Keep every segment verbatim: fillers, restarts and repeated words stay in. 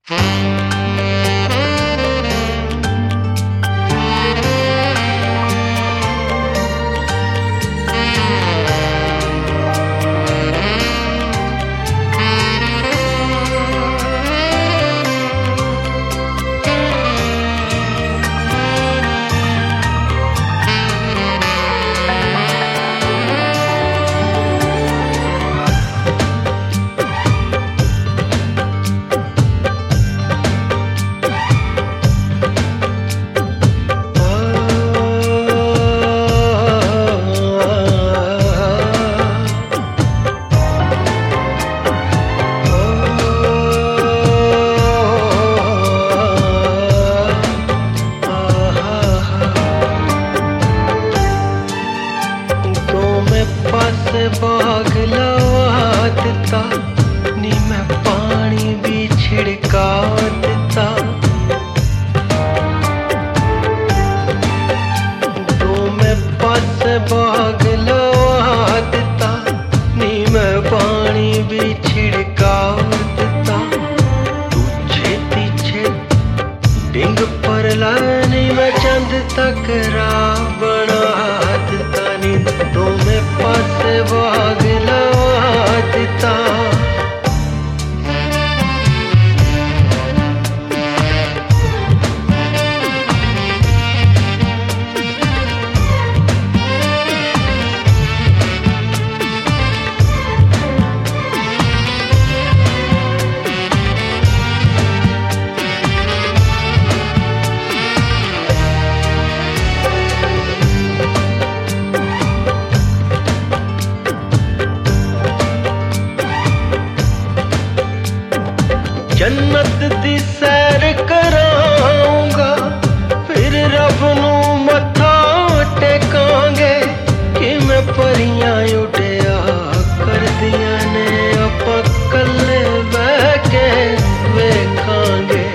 बाग लवा दिता नी मैं पानी भी छिड़का दिता। दो मैं पास बाग लवा दिता नी मैं पानी भी छिड़का दिता। तू छेती छेती डिंग पर लानी मैं चंद तक राह बना दिता नी। दो मैं पास बाग लवा दिता। जन्नत दी सैर कराऊंगा फिर रब नू मत्था टेकांगे कि मैं परियां उड़िया कर दिया ने आपां कल्ले बह के वेखांगे।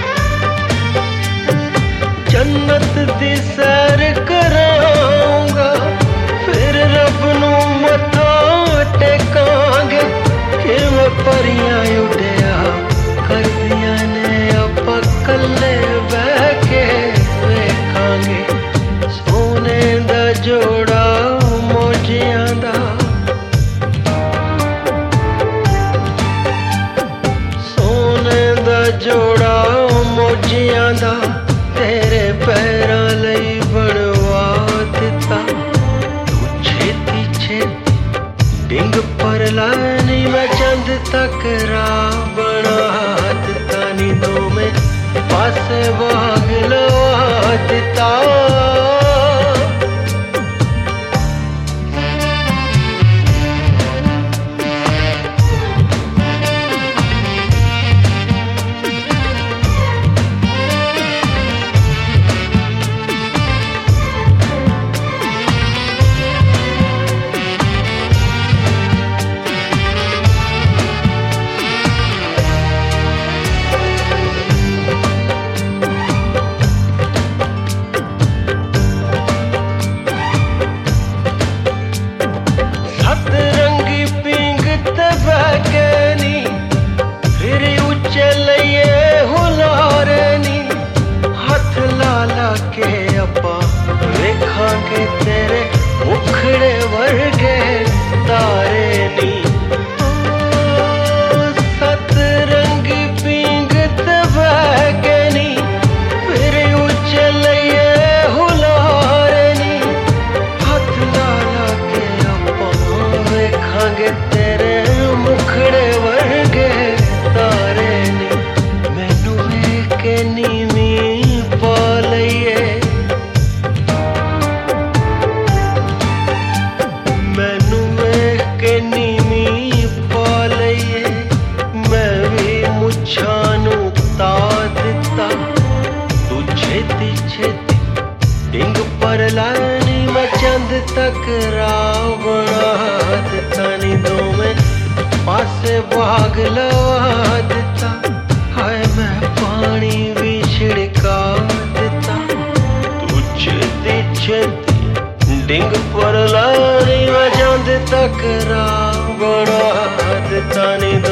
जन्नत दी सैर कराऊंगा फिर रब नू मत्था टेकांगे कि मैं परियां उड़िया कर दिया ने आपां कल्ले बह के वेखांगे। सोने दा जोड़ा मोजियां दा सोने दा जोड़ा मोजियां दा तेरे पैरां लई बनवा दिता। तू छेती छेती डिंग पर लानी मैं चंद तक राह बना दिता नी। दो में पास बाग लवा दिता। वेखांगे तेरे मुखड़े वर्गे तारे नी। सत रंगी पींग ते बहके नी फिर उच्चे लइए हुलारे नी। हाथ लाला के आपां वेखांगे तेरे मुखड़े वर्गे तारे नी। मैनू वेख के नीवीं पा लइए डिंग पर लानी मैं चंद तक राह बना दिता नी। दो में पासे बाग लवा दिता। हाय मैं पानी भी छिड़का दिता। तू छेती छेती डिंग पर लानी मैं चंद तक राह बना दिता नी।